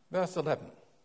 Verse 11.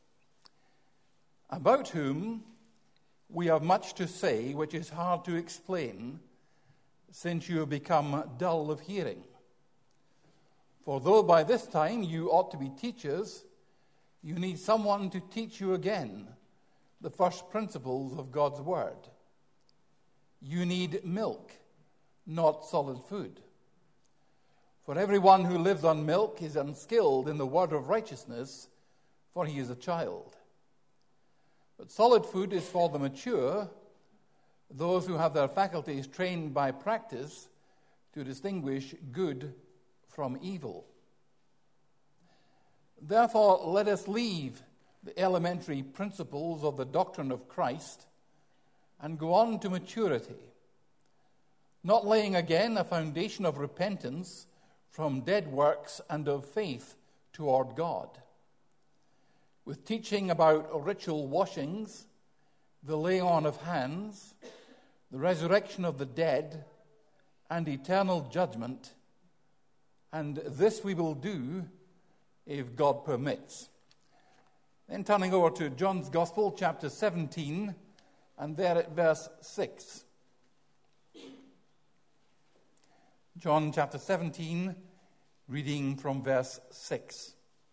About whom we have much to say, which is hard to explain, since you have become dull of hearing. For though by this time you ought to be teachers, you need someone to teach you again the first principles of God's word. You need milk, not solid food. For everyone who lives on milk is unskilled in the word of righteousness, for he is a child. But solid food is for the mature, those who have their faculties trained by practice to distinguish good from evil. Therefore, let us leave the elementary principles of the doctrine of Christ and go on to maturity, not laying again a foundation of repentance from dead works and of faith toward God, with teaching about ritual washings, the laying on of hands, the resurrection of the dead, and eternal judgment. And this we will do if God permits. Then turning over to John's Gospel, chapter 17, and there at verse 6. John chapter 17, reading from verse 6.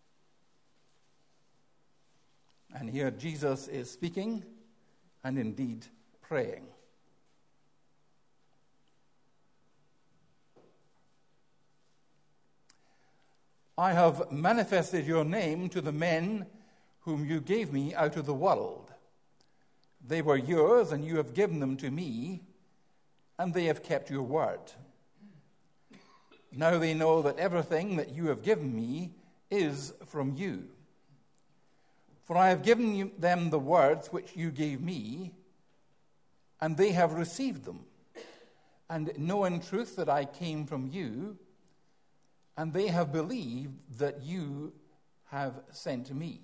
And here Jesus is speaking and indeed praying. I have manifested your name to the men whom you gave me out of the world. They were yours, and you have given them to me, and they have kept your word. Now they know that everything that you have given me is from you. For I have given them the words which you gave me, and they have received them, and know in truth that I came from you, and they have believed that you have sent me.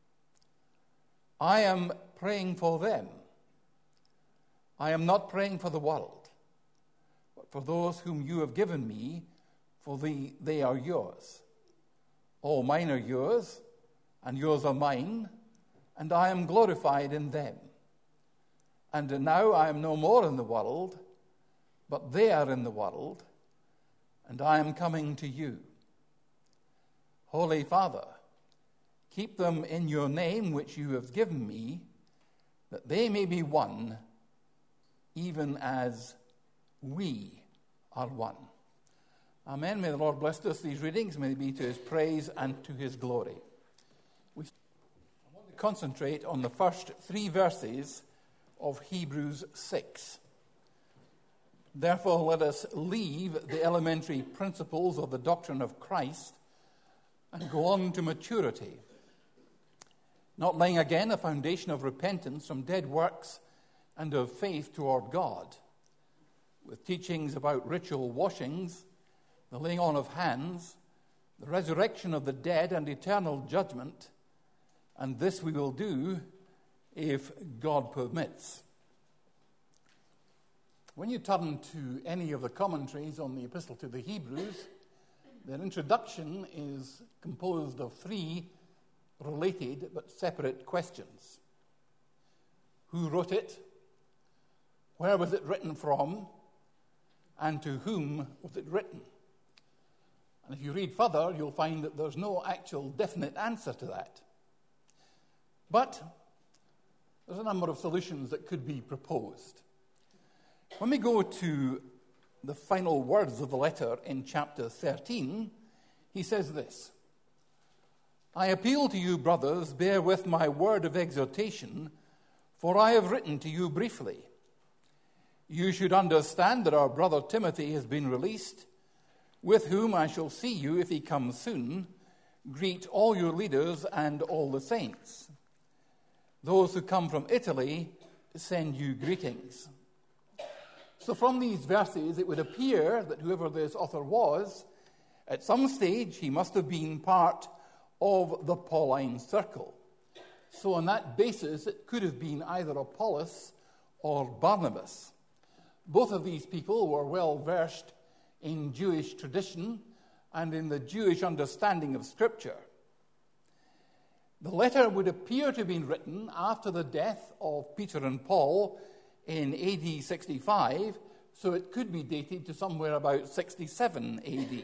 I am praying for them. I am not praying for the world, but for those whom you have given me, for they are yours. All mine are yours, and yours are mine, and I am glorified in them. And now I am no more in the world, but they are in the world, and I am coming to you. Holy Father, keep them in your name which you have given me, that they may be one, even as we are one. Amen. May the Lord bless us these readings. May they be to his praise and to his glory. I want to concentrate on the first 3 verses of Hebrews 6. Therefore, let us leave the elementary principles of the doctrine of Christ and go on to maturity, not laying again a foundation of repentance from dead works and of faith toward God, with teachings about ritual washings, the laying on of hands, the resurrection of the dead, and eternal judgment. And this we will do if God permits. When you turn to any of the commentaries on the Epistle to the Hebrews, their introduction is composed of 3 related but separate questions. Who wrote it? Where was it written from? And to whom was it written? And if you read further, you'll find that there's no actual definite answer to that. But there's a number of solutions that could be proposed. When we go to the final words of the letter in chapter 13, he says this: I appeal to you, brothers, bear with my word of exhortation, for I have written to you briefly. You should understand that our brother Timothy has been released, with whom I shall see you if he comes soon. Greet all your leaders and all the saints. Those who come from Italy send you greetings. So from these verses, it would appear that whoever this author was, at some stage he must have been part of the Pauline circle. So on that basis, it could have been either Apollos or Barnabas. Both of these people were well versed in Jewish tradition and in the Jewish understanding of Scripture. The letter would appear to have been written after the death of Peter and Paul in AD 65, so it could be dated to somewhere about 67 AD.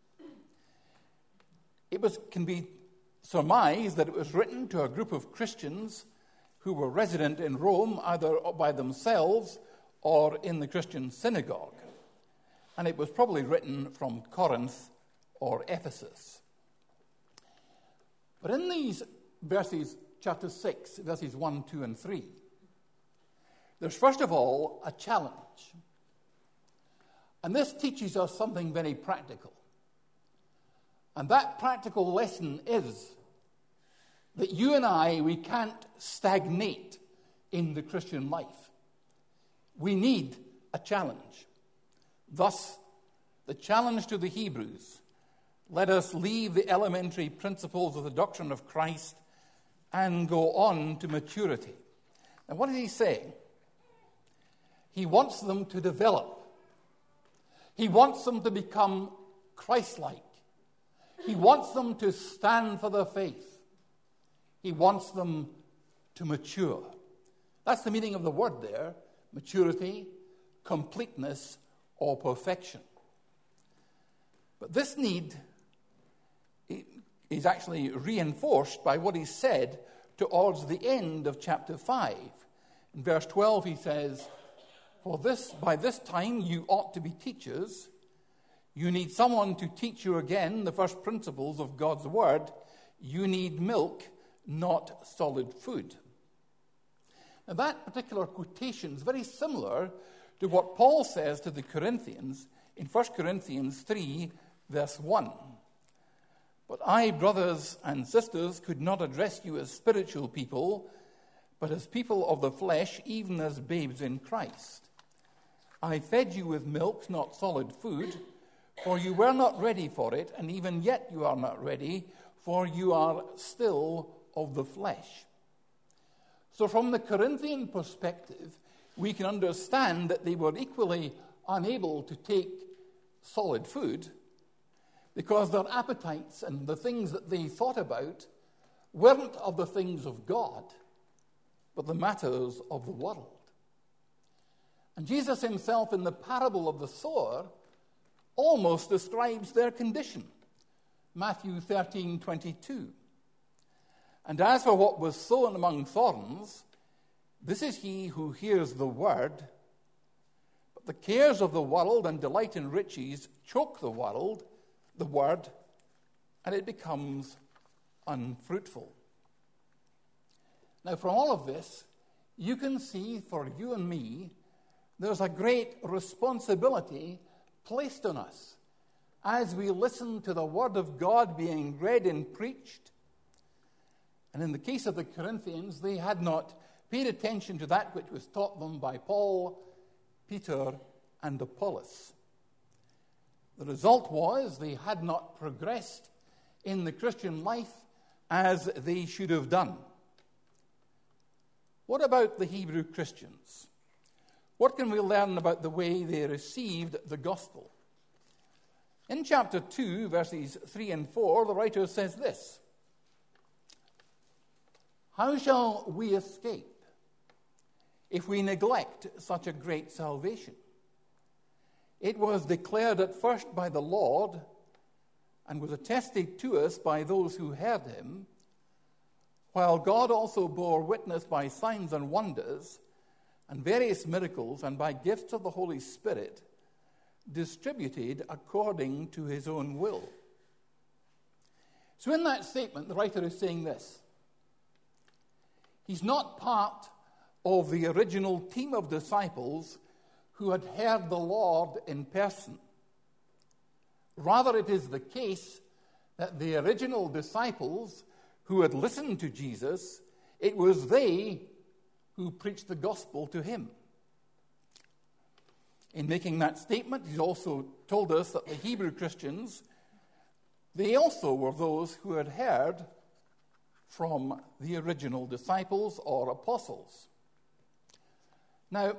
Can be surmised that it was written to a group of Christians who were resident in Rome, either by themselves or in the Christian synagogue. And it was probably written from Corinth or Ephesus. But in these verses, chapter 6, verses 1, 2, and 3, there's first of all a challenge. And this teaches us something very practical. And that practical lesson is that you and I, we can't stagnate in the Christian life. We need a challenge. Thus, the challenge to the Hebrews: let us leave the elementary principles of the doctrine of Christ and go on to maturity. Now, what is he saying? He wants them to develop. He wants them to become Christ-like. He wants them to stand for their faith. He wants them to mature. That's the meaning of the word there: maturity, completeness, or perfection. But this need is actually reinforced by what he said towards the end of chapter 5. In verse 12 he says, by this time you ought to be teachers. You need someone to teach you again the first principles of God's word. You need milk, not solid food. Now, that particular quotation is very similar to what Paul says to the Corinthians in 1 Corinthians 3, verse 1. But I, brothers and sisters, could not address you as spiritual people, but as people of the flesh, even as babes in Christ. I fed you with milk, not solid food, for you were not ready for it, and even yet you are not ready, for you are still of the flesh. So from the Corinthian perspective, we can understand that they were equally unable to take solid food because their appetites and the things that they thought about weren't of the things of God, but the matters of the world. And Jesus himself, in the parable of the sower, almost describes their condition. Matthew 13:22. And as for what was sown among thorns, this is he who hears the word, but the cares of the world and delight in riches choke the word, and it becomes unfruitful. Now, from all of this, you can see for you and me, there's a great responsibility placed on us as we listen to the word of God being read and preached. And in the case of the Corinthians, they had not paid attention to that which was taught them by Paul, Peter, and Apollos. The result was they had not progressed in the Christian life as they should have done. What about the Hebrew Christians? What can we learn about the way they received the gospel? In chapter 2, verses 3 and 4, the writer says this: How shall we escape if we neglect such a great salvation? It was declared at first by the Lord and was attested to us by those who heard him, while God also bore witness by signs and wonders and various miracles and by gifts of the Holy Spirit distributed according to his own will. So in that statement, the writer is saying this: he's not part of the original team of disciples who had heard the Lord in person. Rather, it is the case that the original disciples who had listened to Jesus, it was they who preached the gospel to him. In making that statement, he's also told us that the Hebrew Christians, they also were those who had heard from the original disciples or apostles. Now,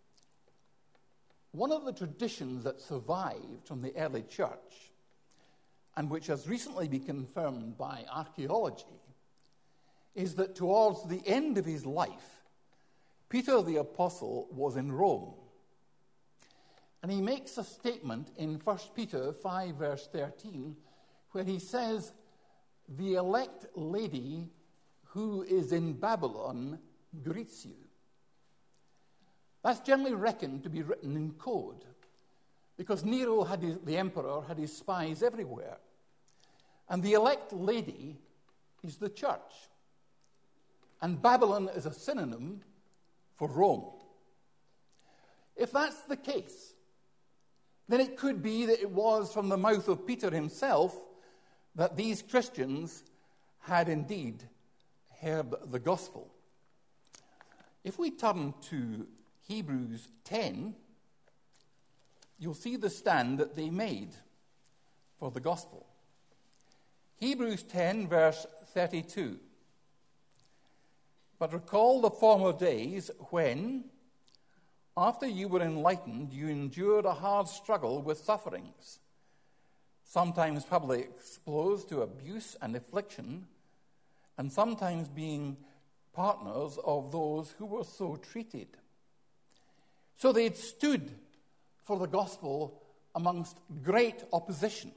one of the traditions that survived from the early church, and which has recently been confirmed by archaeology, is that towards the end of his life, Peter the Apostle was in Rome. And he makes a statement in 1 Peter 5, verse 13, where he says, "The elect lady who is in Babylon greets you." That's generally reckoned to be written in code, because Nero, the emperor, had his spies everywhere. And the elect lady is the church. And Babylon is a synonym for Rome. If that's the case, then it could be that it was from the mouth of Peter himself that these Christians had indeed heard the gospel. If we turn to Hebrews 10, you'll see the stand that they made for the gospel. Hebrews 10, verse 32. "But recall the former days when, after you were enlightened, you endured a hard struggle with sufferings, sometimes publicly exposed to abuse and affliction, and sometimes being partners of those who were so treated." So they had stood for the gospel amongst great opposition.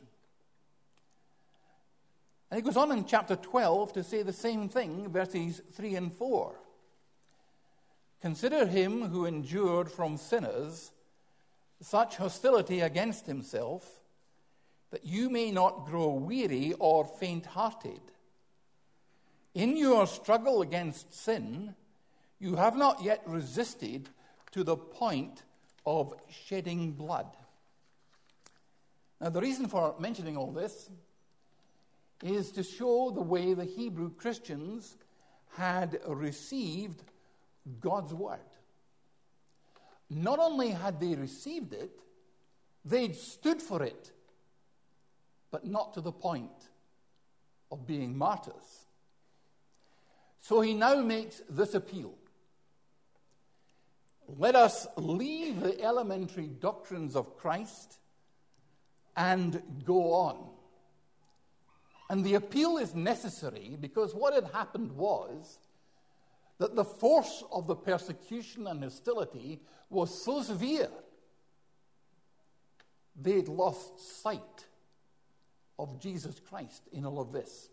And he goes on in chapter 12 to say the same thing, verses 3 and 4. "Consider him who endured from sinners such hostility against himself, that you may not grow weary or faint-hearted. In your struggle against sin, you have not yet resisted to the point of shedding blood." Now, the reason for mentioning all this is to show the way the Hebrew Christians had received God's word. Not only had they received it, they'd stood for it, but not to the point of being martyrs. So he now makes this appeal. Let us leave the elementary doctrines of Christ and go on. And the appeal is necessary because what had happened was that the force of the persecution and hostility was so severe, they'd lost sight of Jesus Christ in all of this.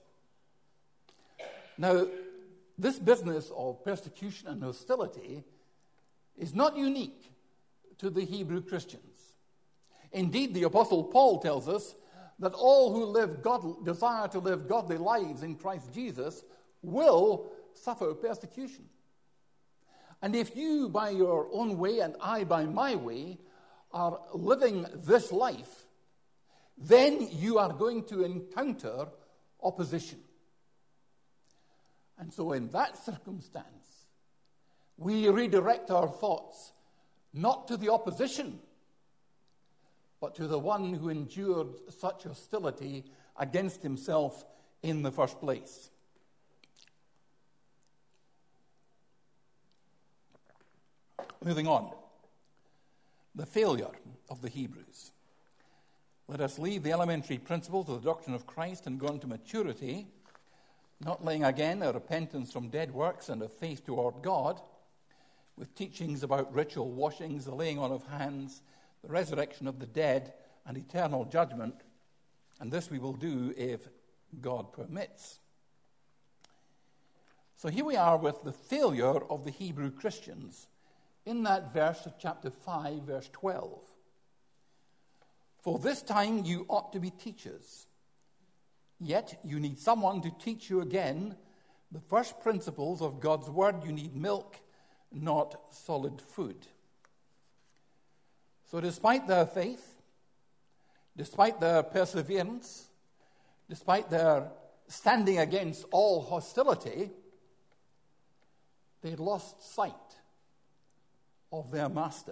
Now, this business of persecution and hostility is not unique to the Hebrew Christians. Indeed, the Apostle Paul tells us that all who desire to live godly lives in Christ Jesus will suffer persecution. And if you, by your own way and I by my way, are living this life, then you are going to encounter opposition. And so in that circumstance, we redirect our thoughts not to the opposition, but to the one who endured such hostility against himself in the first place. Moving on. The failure of the Hebrews. Let us leave the elementary principles of the doctrine of Christ and go on to maturity, not laying again a repentance from dead works and a faith toward God, with teachings about ritual washings, the laying on of hands, the resurrection of the dead, and eternal judgment. And this we will do if God permits. So here we are with the failure of the Hebrew Christians in that verse of chapter 5, verse 12. "For this time you ought to be teachers. Yet you need someone to teach you again the first principles of God's word. You need milk, not solid food." So despite their faith, despite their perseverance, despite their standing against all hostility, they had lost sight of their master.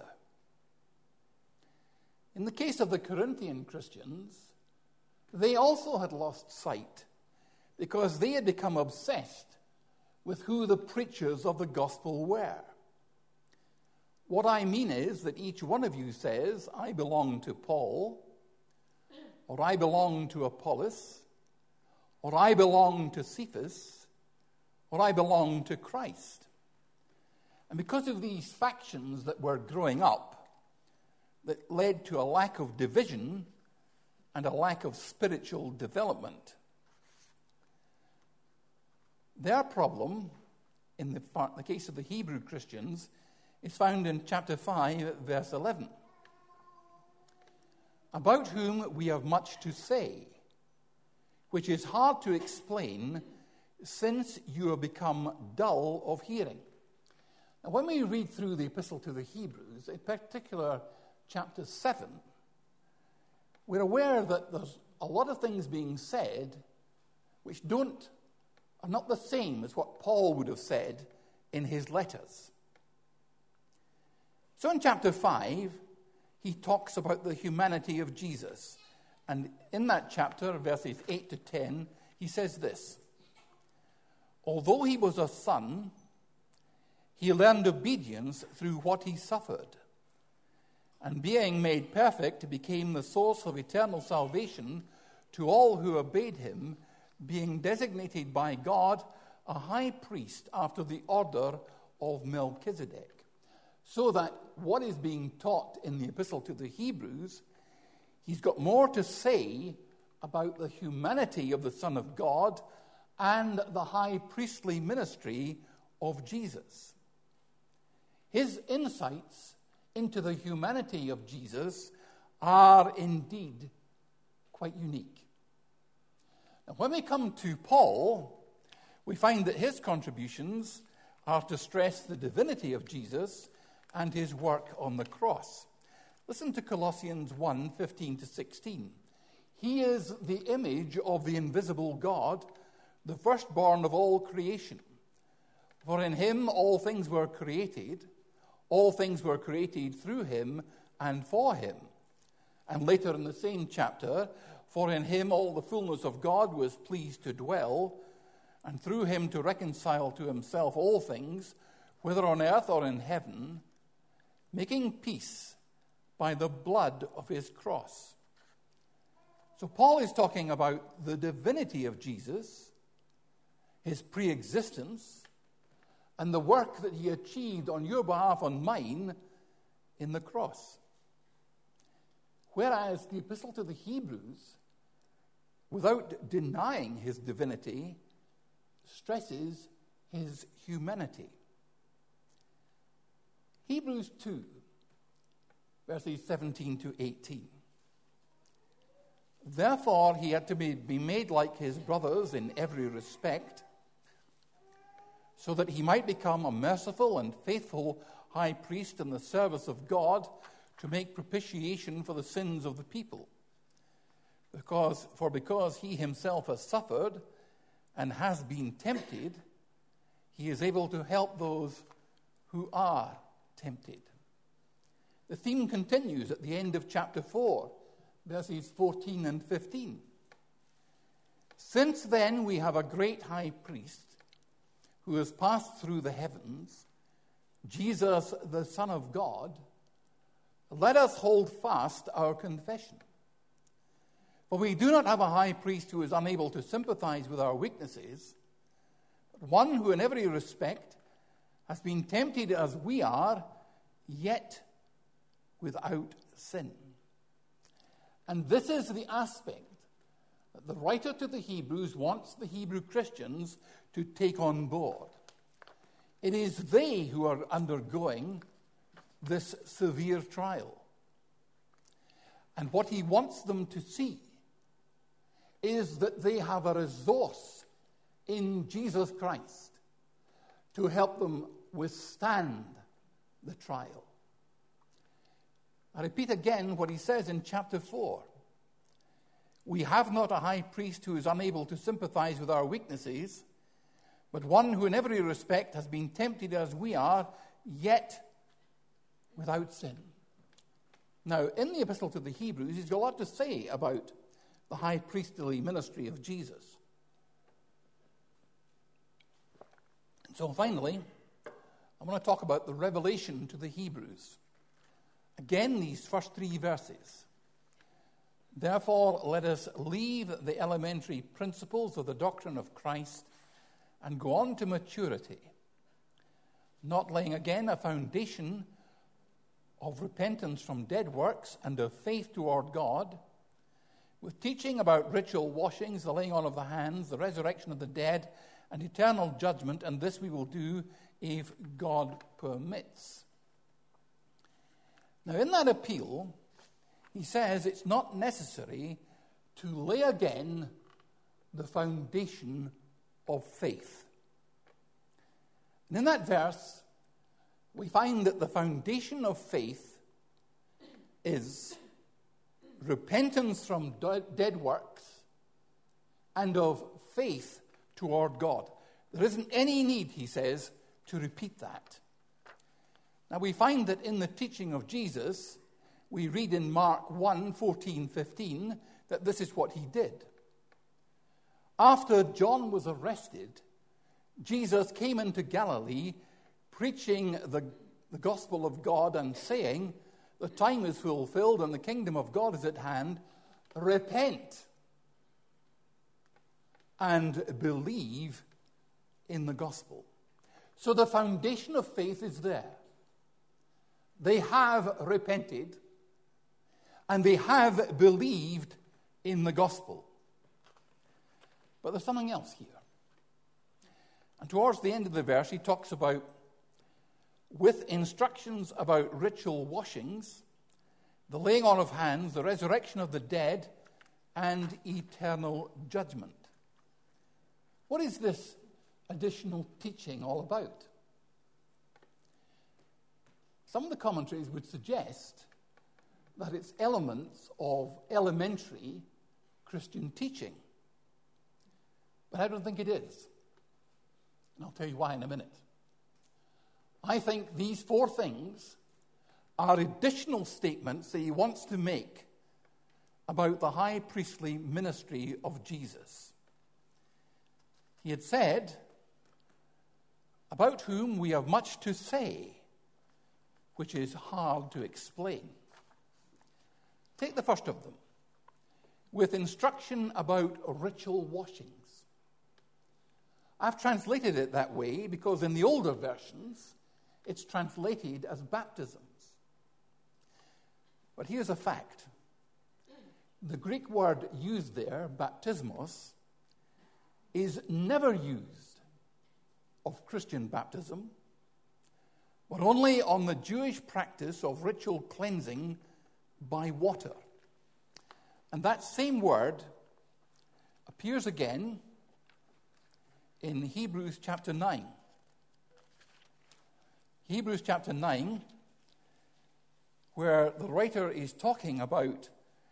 In the case of the Corinthian Christians, they also had lost sight because they had become obsessed with who the preachers of the gospel were. What I mean is that each one of you says, "I belong to Paul," or "I belong to Apollos," or "I belong to Cephas," or I belong to Christ. And because of these factions that were growing up, that led to a lack of division and a lack of spiritual development. Their problem, in the case of the Hebrew Christians, is found in chapter 5, verse 11. About whom we have much to say, which is hard to explain, since you have become dull of hearing. Now, when we read through the epistle to the Hebrews, in particular chapter 7, we're aware that there's a lot of things being said which are not the same as what Paul would have said in his letters. So in chapter 5, he talks about the humanity of Jesus. And in that chapter, verses 8 to 10, he says this: although he was a son, he learned obedience through what he suffered. And being made perfect, became the source of eternal salvation to all who obeyed him, being designated by God a high priest after the order of Melchizedek. So that what is being taught in the epistle to the Hebrews, he's got more to say about the humanity of the Son of God and the high priestly ministry of Jesus. His insights into the humanity of Jesus are indeed quite unique. Now, when we come to Paul, we find that his contributions are to stress the divinity of Jesus and his work on the cross. Listen to Colossians 1, 15 to 16. He is the image of the invisible God, the firstborn of all creation. For in him all things were created. All things were created through him and for him. And later in the same chapter, for in him all the fullness of God was pleased to dwell, and through him to reconcile to himself all things, whether on earth or in heaven, making peace by the blood of his cross. So Paul is talking about the divinity of Jesus, his pre-existence, and the work that he achieved on your behalf, on mine, in the cross. Whereas the epistle to the Hebrews, without denying his divinity, stresses his humanity. Hebrews 2, verses 17 to 18. Therefore, he had to be made like his brothers in every respect, so that he might become a merciful and faithful high priest in the service of God to make propitiation for the sins of the people. Because he himself has suffered and has been tempted, he is able to help those who are tempted. The theme continues at the end of chapter 4, verses 14 and 15. Since then we have a great high priest who has passed through the heavens, Jesus, the Son of God, let us hold fast our confession. For we do not have a high priest who is unable to sympathize with our weaknesses, but one who in every respect has been tempted as we are, yet without sin. And this is the aspect that the writer to the Hebrews wants the Hebrew Christians to take on board. It is they who are undergoing this severe trial. And what he wants them to see is that they have a resource in Jesus Christ to help them withstand the trial. I repeat again what he says in chapter 4. We have not a high priest who is unable to sympathize with our weaknesses, but one who in every respect has been tempted as we are, yet without sin. Now, in the epistle to the Hebrews, he's got a lot to say about the high priestly ministry of Jesus. So finally, I want to talk about the revelation to the Hebrews. Again, these first 3 verses. Therefore, let us leave the elementary principles of the doctrine of Christ and go on to maturity, not laying again a foundation of repentance from dead works and of faith toward God, with teaching about ritual washings, the laying on of the hands, the resurrection of the dead, and eternal judgment, and this we will do if God permits. Now, in that appeal, he says it's not necessary to lay again the foundation of faith. And in that verse, we find that the foundation of faith is repentance from dead works and of faith toward God. There isn't any need, he says, to repeat that. Now we find that in the teaching of Jesus, we read in Mark 1:14-15 that this is what he did. After John was arrested, Jesus came into Galilee preaching the gospel of God and saying, "The time is fulfilled and the kingdom of God is at hand. Repent and believe in the gospel." So the foundation of faith is there. They have repented and they have believed in the gospel. But there's something else here. And towards the end of the verse, he talks about, with instructions about ritual washings, the laying on of hands, the resurrection of the dead, and eternal judgment. What is this additional teaching all about? Some of the commentaries would suggest that it's elements of elementary Christian teaching. But I don't think it is. And I'll tell you why in a minute. I think these four things are additional statements that he wants to make about the high priestly ministry of Jesus. He had said, "About whom we have much to say, which is hard to explain." Take the first of them, with instruction about ritual washings. I've translated it that way because in the older versions, it's translated as baptisms. But here's a fact. The Greek word used there, baptismos, is never used of Christian baptism, but only on the Jewish practice of ritual cleansing by water. And that same word appears again in Hebrews chapter 9. Hebrews chapter 9, where the writer is talking about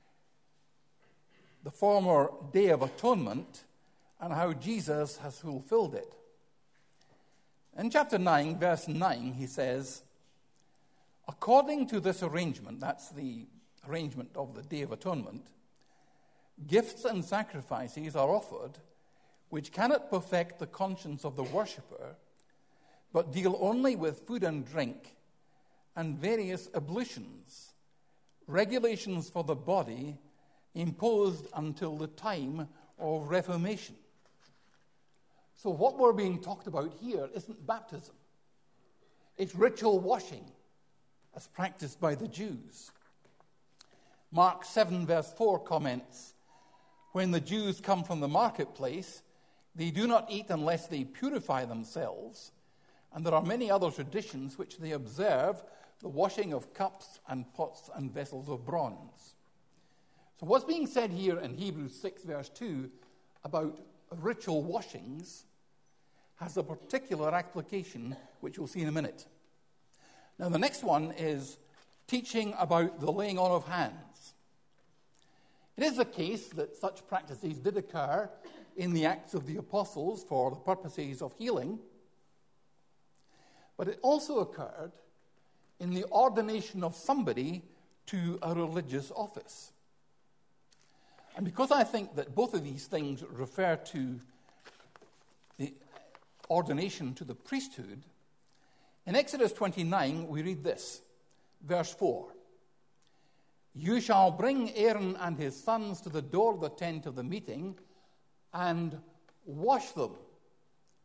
the former Day of Atonement and how Jesus has fulfilled it. In chapter 9, verse 9, he says, "According to this arrangement," that's the arrangement of the Day of Atonement, "gifts and sacrifices are offered which cannot perfect the conscience of the worshipper, but deal only with food and drink and various ablutions, regulations for the body imposed until the time of Reformation." So what we're being talked about here isn't baptism. It's ritual washing as practiced by the Jews. Mark 7 verse 4 comments, "When the Jews come from the marketplace, they do not eat unless they purify themselves, and there are many other traditions which they observe, the washing of cups and pots and vessels of bronze." So what's being said here in Hebrews 6 verse 2 about ritual washings has a particular application, which we'll see in a minute. Now the next one is teaching about the laying on of hands. It is the case that such practices did occur in the Acts of the Apostles for the purposes of healing, but it also occurred in the ordination of somebody to a religious office. And because I think that both of these things refer to the ordination to the priesthood, in Exodus 29 we read this, verse 4, "You shall bring Aaron and his sons to the door of the tent of the meeting and wash them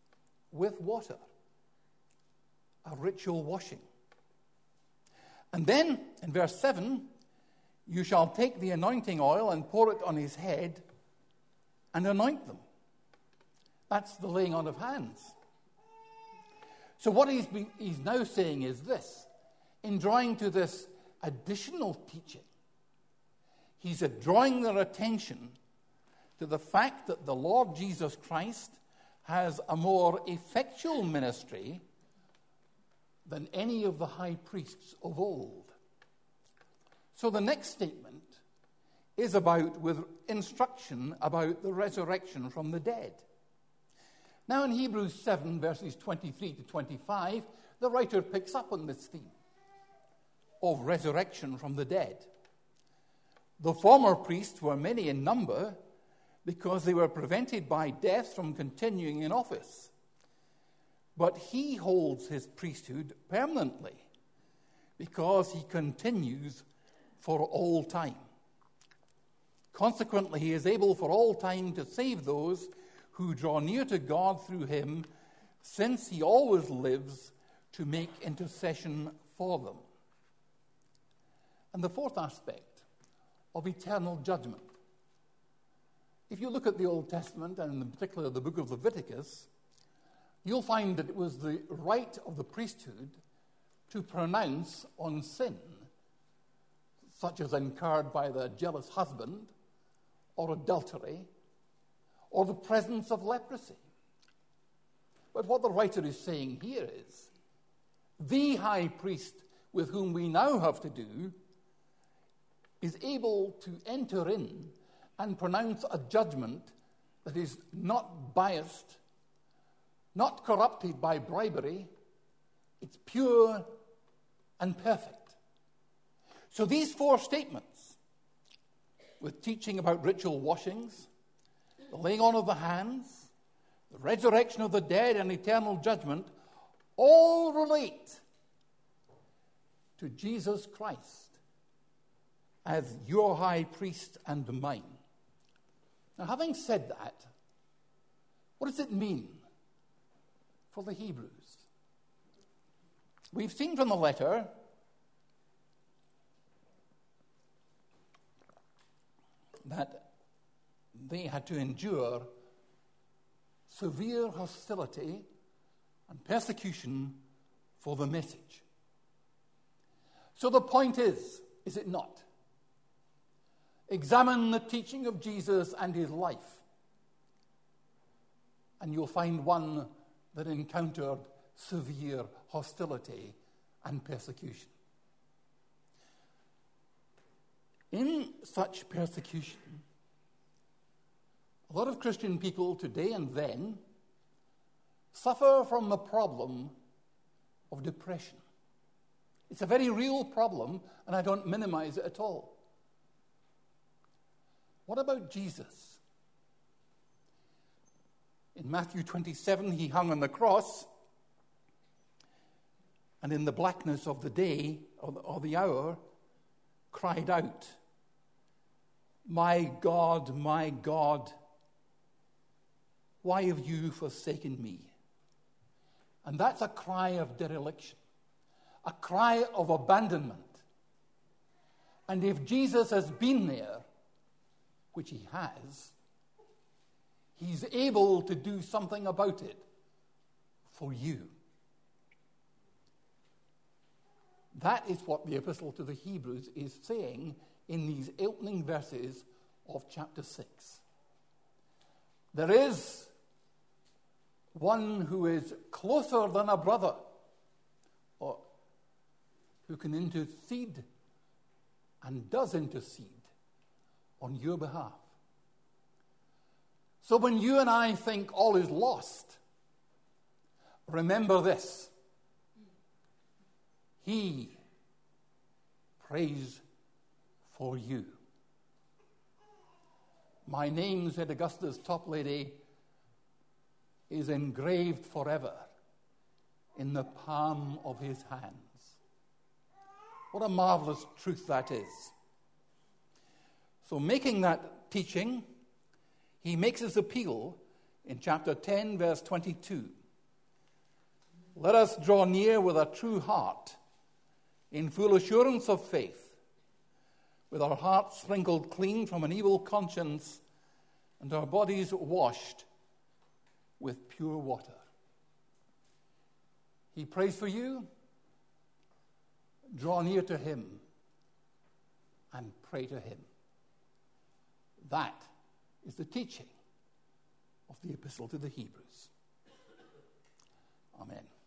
with water, a ritual washing. And then, in verse 7, you shall take the anointing oil and pour it on his head and anoint them. That's the laying on of hands. So what he's now saying is this. In drawing to this additional teaching, he's drawing their attention to the fact that the Lord Jesus Christ has a more effectual ministry than any of the high priests of old. So the next statement is with instruction about the resurrection from the dead. Now in Hebrews 7, verses 23 to 25, the writer picks up on this theme of resurrection from the dead. The former priests were many in number because they were prevented by death from continuing in office. But he holds his priesthood permanently because he continues for all time. Consequently, he is able for all time to save those who draw near to God through him, since he always lives to make intercession for them. And the fourth aspect of eternal judgment. If you look at the Old Testament, and in particular the book of Leviticus, you'll find that it was the right of the priesthood to pronounce on sin, such as incurred by the jealous husband, or adultery, or the presence of leprosy. But what the writer is saying here is, the high priest with whom we now have to do is able to enter in and pronounce a judgment that is not biased, not corrupted by bribery. It's pure and perfect. So these four statements, with teaching about ritual washings, the laying on of the hands, the resurrection of the dead, and eternal judgment, all relate to Jesus Christ as your high priest and mine. Now, having said that, what does it mean for the Hebrews? We've seen from the letter that they had to endure severe hostility and persecution for the message. So the point is it not? Examine the teaching of Jesus and his life, and you'll find one that encountered severe hostility and persecution. In such persecution, a lot of Christian people today and then suffer from the problem of depression. It's a very real problem, and I don't minimize it at all. What about Jesus? In Matthew 27, he hung on the cross, and in the blackness of the day, or the hour, cried out, my God, why have you forsaken me?" And that's a cry of dereliction, a cry of abandonment. And if Jesus has been there, which he has, he's able to do something about it for you. That is what the epistle to the Hebrews is saying in these opening verses of chapter 6. There is one who is closer than a brother, or who can intercede and does intercede on your behalf. So when you and I think all is lost, remember this: he prays for you. My name, said Augusta's top lady, is engraved forever in the palm of his hands. What a marvelous truth that is. So making that teaching, he makes his appeal in chapter 10, verse 22. Let us draw near with a true heart, in full assurance of faith, with our hearts sprinkled clean from an evil conscience and our bodies washed with pure water. He prays for you. Draw near to him and pray to him. That is the teaching of the Epistle to the Hebrews. Amen.